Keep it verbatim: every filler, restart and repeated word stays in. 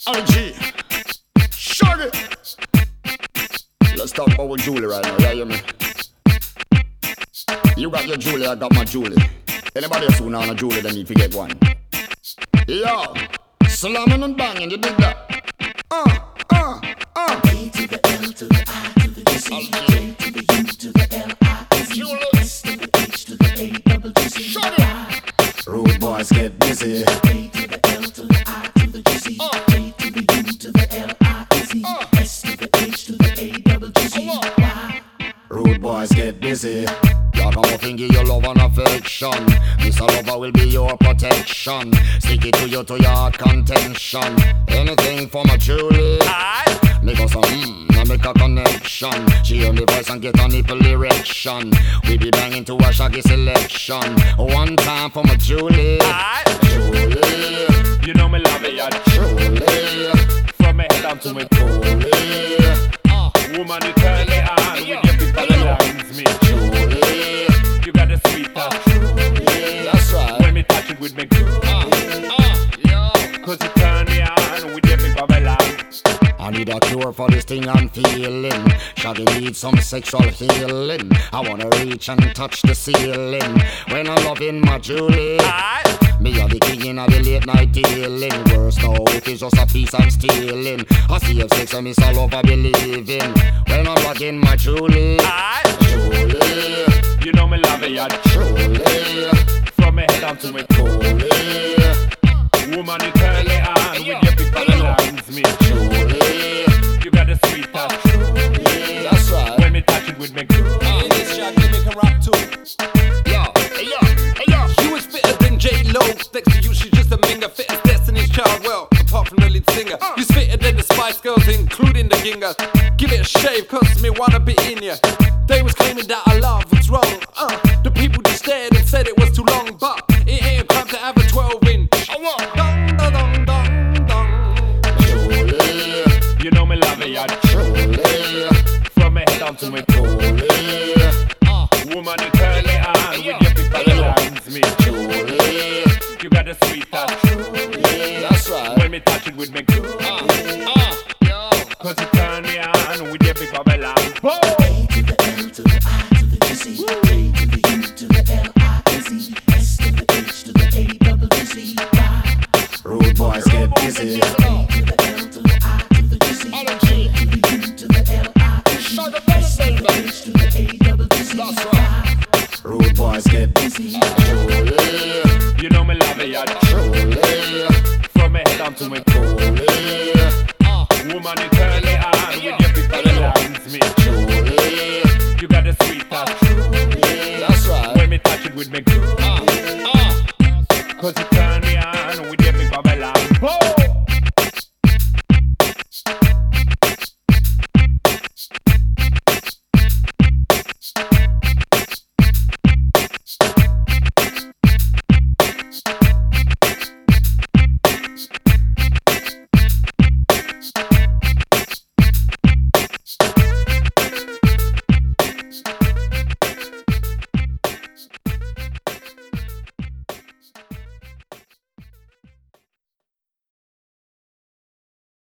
I G, Shaggy. Let's talk about Julie right now, yeah, you me? You got your Julie, I got my Julie. Anybody else who know a Julie, they need to get one. Yo, slamming and banging, you dig that? Uh, uh, uh. A to the L to the I to the C, J to the U to the L I Z, S to the H to the A double T C. Shaggy. Rude boys get busy. A to the L to the I to the C, J to the U to the L I Z, S to the H to the A double T C. Rude boys get busy. Y'all come up and give your love and affection. This a lover will be your protection. Stick it to you to your contention. Anything for my Julie. Make us a mmm, now make a connection. She hear me voice and get a nipple erection. We be banging to a Shaggy selection. One time for my Julie. Julie, You know me love it, yeah. Julie, From me head down to me toe. Julie, Woman, you turn me on with your big body lines, me. Julie. You got the sweet touch. That's right. When me touch it with me, cause you turn me on with your big body lines. I need a cure for this thing I'm feeling. Shaggy needs some sexual healing. I wanna reach and touch the ceiling when I'm loving my Julie. Me are the king of the late night dealing. Worse now, if it's just a piece I'm stealing. I see if sex and miss all over believing when I'm loving my Julie. Julie, You know me love it, yeah. Julie, From me head down to me toe. Julie, Woman, you turn me on with your big body lines, me. Julie. You got the sweet touch. That's right. When me touch it with me, This Shaggy make him rap too. Yo, hey yo, hey yo. You is fitter than J-Lo. Next to you, she's just a minger. Fit as Destiny's Child, well, apart from the lead singer. You's fitter than the Spice Girls, including the Ginga. Give it a shave, cause me wanna be in ya. They was claiming that our love was wrong. Uh, the people just stared and said it was too long, but it ain't a crime to have a twelve inch. Dong, dong, dong, dong, dong. Julie, you know me love it, yeah. Julie, From me head down to me toe. Julie, Woman, you turn me on with your big body lines, me. Julie. You got the sweet touch. That's right. When me touch it with me, cause you turn me on with your big body lines. A to the L to the I to the C, J to the U to the L I Z, S to the H to the A double T C. Rude boys get busy. A to the L to the I to the C, J to the U to the L I Z, S to the H to the A double T C. That's right. Rude boys get busy. Julie, You know me love it, yeah. Julie, From me head down to me toe. Julie, Woman, you turn me on with your big body lines, me. Julie. You got the sweet touch. That's right. When me touch it with me, cause you turn me on